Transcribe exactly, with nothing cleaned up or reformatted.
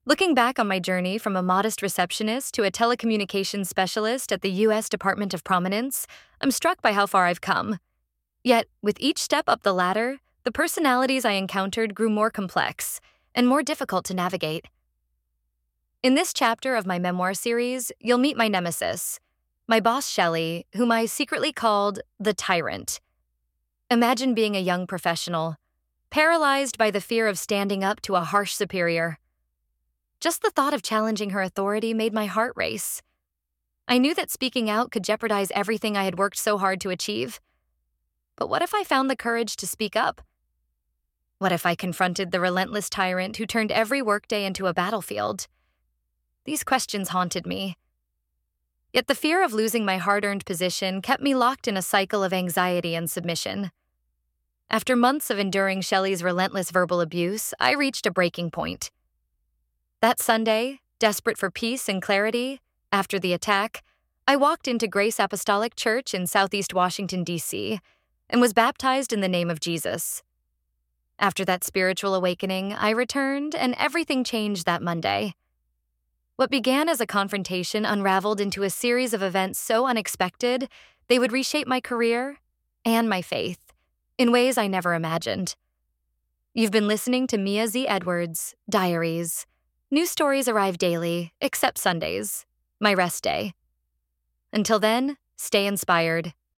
Looking back on my journey from a modest receptionist to a telecommunications specialist at the U S Department of Prominence, I'm struck by how far I've come. Yet, with each step up the ladder, the personalities I encountered grew more complex and more difficult to navigate. In this chapter of my memoir series, you'll meet my nemesis, my boss Shelley, whom I secretly called the Tyrant. Imagine being a young professional, paralyzed by the fear of standing up to a harsh superior. Just the thought of challenging her authority made my heart race. I knew that speaking out could jeopardize everything I had worked so hard to achieve. But what if I found the courage to speak up? What if I confronted the relentless tyrant who turned every workday into a battlefield? These questions haunted me. Yet the fear of losing my hard-earned position kept me locked in a cycle of anxiety and submission. After months of enduring Shelley's relentless verbal abuse, I reached a breaking point. That Sunday, desperate for peace and clarity, after the attack, I walked into Grace Apostolic Church in Southeast Washington, D C, and was baptized in the name of Jesus. After that spiritual awakening, I returned, and everything changed that Monday. What began as a confrontation unraveled into a series of events so unexpected, they would reshape my career and my faith in ways I never imagined. You've been listening to Mia Z. Edwards' Diaries. New stories arrive daily, except Sundays, my rest day. Until then, stay inspired.